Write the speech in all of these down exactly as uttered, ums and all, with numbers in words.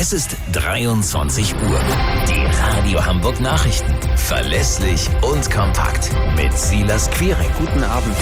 Es ist dreiundzwanzig Uhr. Die Radio Hamburg Nachrichten. Verlässlich und kompakt. Mit Silas Quiring. Guten Abend.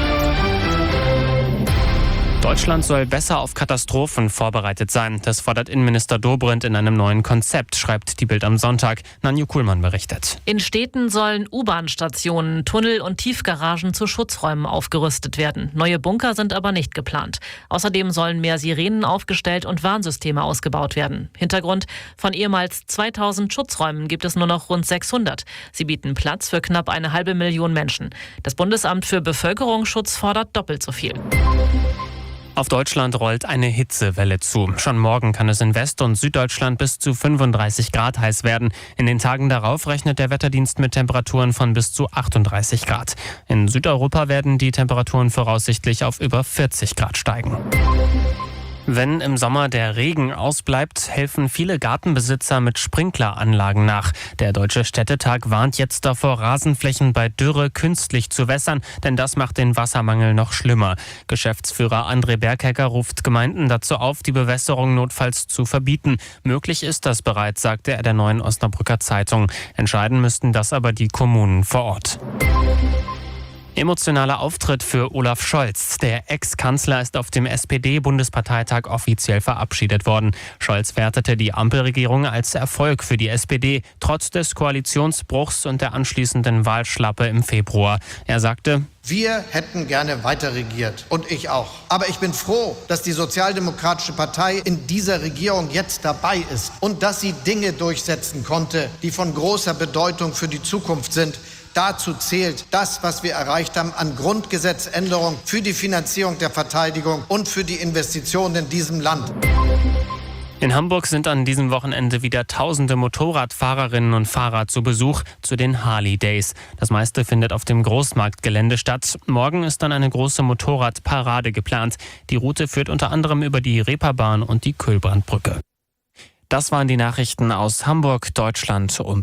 Deutschland soll besser auf Katastrophen vorbereitet sein. Das fordert Innenminister Dobrindt in einem neuen Konzept, schreibt die Bild am Sonntag. Nanju Kuhlmann berichtet. In Städten sollen U-Bahn-Stationen, Tunnel und Tiefgaragen zu Schutzräumen aufgerüstet werden. Neue Bunker sind aber nicht geplant. Außerdem sollen mehr Sirenen aufgestellt und Warnsysteme ausgebaut werden. Hintergrund: Von ehemals zweitausend Schutzräumen gibt es nur noch rund sechshundert. Sie bieten Platz für knapp eine halbe Million Menschen. Das Bundesamt für Bevölkerungsschutz fordert doppelt so viel. Auf Deutschland rollt eine Hitzewelle zu. Schon morgen kann es in West- und Süddeutschland bis zu fünfunddreißig Grad heiß werden. In den Tagen darauf rechnet der Wetterdienst mit Temperaturen von bis zu achtunddreißig Grad. In Südeuropa werden die Temperaturen voraussichtlich auf über vierzig Grad steigen. Wenn im Sommer der Regen ausbleibt, helfen viele Gartenbesitzer mit Sprinkleranlagen nach. Der Deutsche Städtetag warnt jetzt davor, Rasenflächen bei Dürre künstlich zu wässern, denn das macht den Wassermangel noch schlimmer. Geschäftsführer André Berghecker ruft Gemeinden dazu auf, die Bewässerung notfalls zu verbieten. Möglich ist das bereits, sagte er der Neuen Osnabrücker Zeitung. Entscheiden müssten das aber die Kommunen vor Ort. Emotionaler Auftritt für Olaf Scholz. Der Ex-Kanzler ist auf dem S P D-Bundesparteitag offiziell verabschiedet worden. Scholz wertete die Ampelregierung als Erfolg für die S P D, trotz des Koalitionsbruchs und der anschließenden Wahlschlappe im Februar. Er sagte: Wir hätten gerne weiter regiert und ich auch. Aber ich bin froh, dass die Sozialdemokratische Partei in dieser Regierung jetzt dabei ist und dass sie Dinge durchsetzen konnte, die von großer Bedeutung für die Zukunft sind. Dazu zählt das, was wir erreicht haben an Grundgesetzänderungen für die Finanzierung der Verteidigung und für die Investitionen in diesem Land. In Hamburg sind an diesem Wochenende wieder tausende Motorradfahrerinnen und Fahrer zu Besuch zu den Harley Days. Das meiste findet auf dem Großmarktgelände statt. Morgen ist dann eine große Motorradparade geplant. Die Route führt unter anderem über die Reeperbahn und die Kühlbrandbrücke. Das waren die Nachrichten aus Hamburg, Deutschland und